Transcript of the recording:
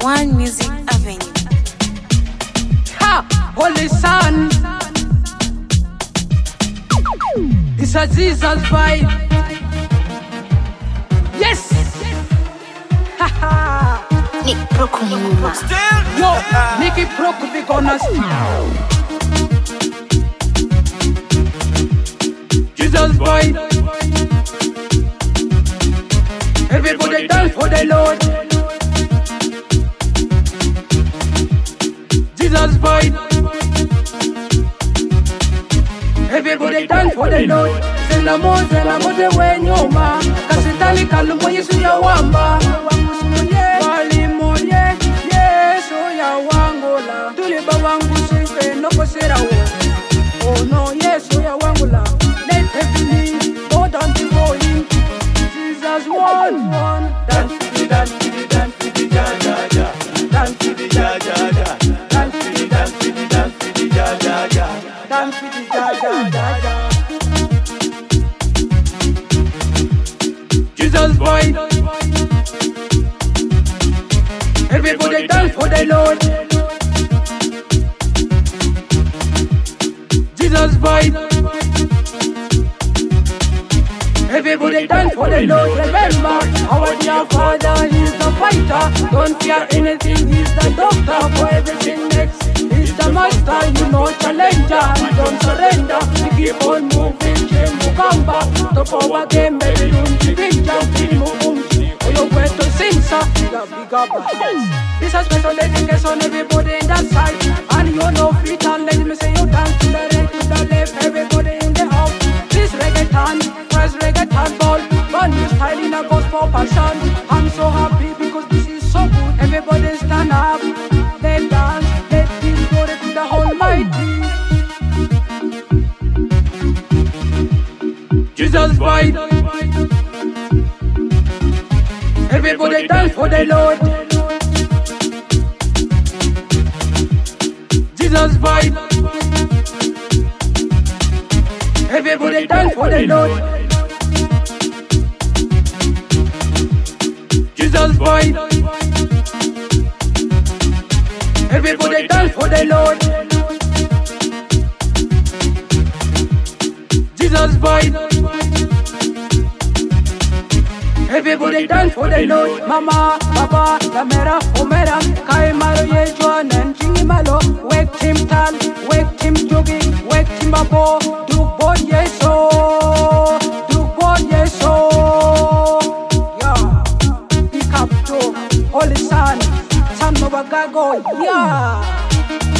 One Music Avenue. Ha! Holy Son. It's a Jesus vibe. Yes! Ha ha! Nick Prokumuma. Yo, Nicky Proku be gonna steal. Jesus vibe. Everybody dance for the Lord. Jesus vibe. Everybody dance for the Lord. Zela moze wenyoma. Kasitani kalumbo Yesu ya wamba. Walimonye Yesu ya wangula. Tuliba wangu sikwe noko sera wo. Oh no Yesu ya wangula. Let heaven go down before him. Jesus one. Dance to the dance to the dance to the ja ja ja. Dance to the ja ja ja. Dance to the dance to the dance to the ja ja ja. Dance to the ja ja ja ja. Jesus boy. Everybody dance for the Lord. Jesus boy. Everybody dance for the Lord. Remember, our dear Father, He's the fighter. Don't fear anything, He's the doctor. For everything next, He's the master. You know, challenger, don't surrender. We keep on moving, Mukamba. Top of our game, baby, don't you think jumping, move. Oyo to sing, sir. Big up. This is special dedication, everybody in that side. And you know, feet and let me say you dance to the right, to the left. Everybody in the house. This reggaeton, press reggaeton ball. One new style in a gospel passion. I'm so happy because this is so good. Everybody stand up, they dance, they feel glory to the Almighty. Jesus vibe. Everybody dance for the Lord. Jesus vibe. Everybody dance for the Lord. Jesus vibe. Everybody dance for the Lord. Jesus vibe. Everybody dance for the Lord. Mama, Baba, Lamera, Omera, Kaimaro, Yejuan, and Jingimalo. Wake him tal, wake him jogging, wake him abo. Do boy, yeso, do boy, yeso. Yeah, pick up to Holy Son, Son of a Gago, yeah.